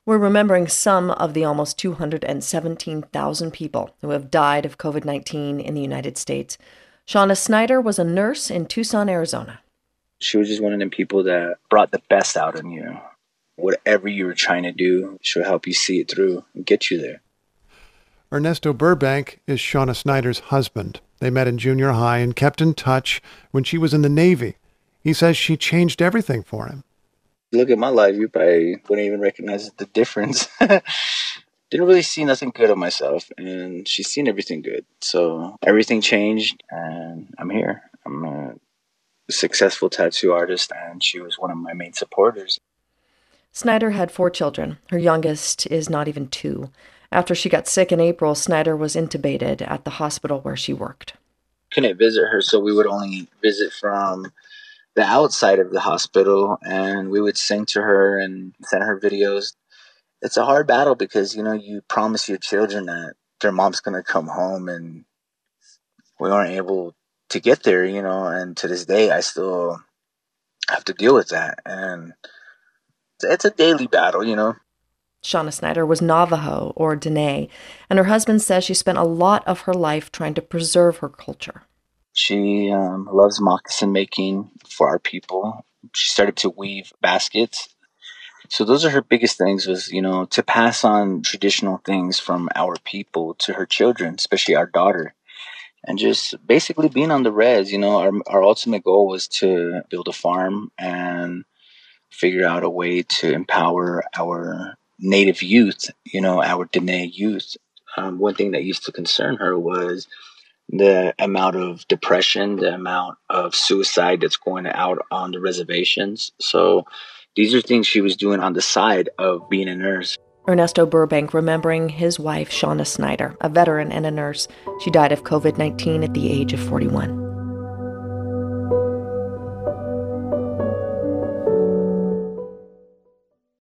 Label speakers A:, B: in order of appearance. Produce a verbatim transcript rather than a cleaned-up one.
A: We're remembering some of the almost two hundred seventeen thousand people who have died of covid nineteen in the United States. Shauna Snyder was a nurse in Tucson, Arizona.
B: She was just one of them people that brought the best out in you. Whatever you were trying to do, she'll help you see it through and get you there.
C: Ernesto Burbank is Shauna Snyder's husband. They met in junior high and kept in touch when she was in the Navy. He says she changed everything for him.
B: Look at my life, you probably wouldn't even recognize the difference. Didn't really see nothing good of myself, and she's seen everything good. So everything changed, and I'm here. I'm a successful tattoo artist, and she was one of my main supporters.
A: Snyder had four children. Her youngest is not even two. After she got sick in April, Snyder was intubated at the hospital where she worked.
B: Couldn't visit her, so we would only visit from the outside of the hospital, and we would sing to her and send her videos. It's a hard battle because, you know, you promise your children that their mom's going to come home, and we weren't able to get there, you know, and to this day, I still have to deal with that. And it's a daily battle, you know.
A: Shauna Snyder was Navajo, or Dene, and her husband says she spent a lot of her life trying to preserve her culture.
B: She um, loves moccasin making for our people. She started to weave baskets. So those are her biggest things, was, you know, to pass on traditional things from our people to her children, especially our daughter. And just basically being on the res, you know, our, our ultimate goal was to build a farm and figure out a way to empower our Native youth, you know, our Dene youth. Um, one thing that used to concern her was the amount of depression, the amount of suicide that's going out on the reservations. So these are things she was doing on the side of being a nurse.
A: Ernesto Burbank remembering his wife, Shauna Snyder, a veteran and a nurse. She died of covid nineteen at the age of forty-one.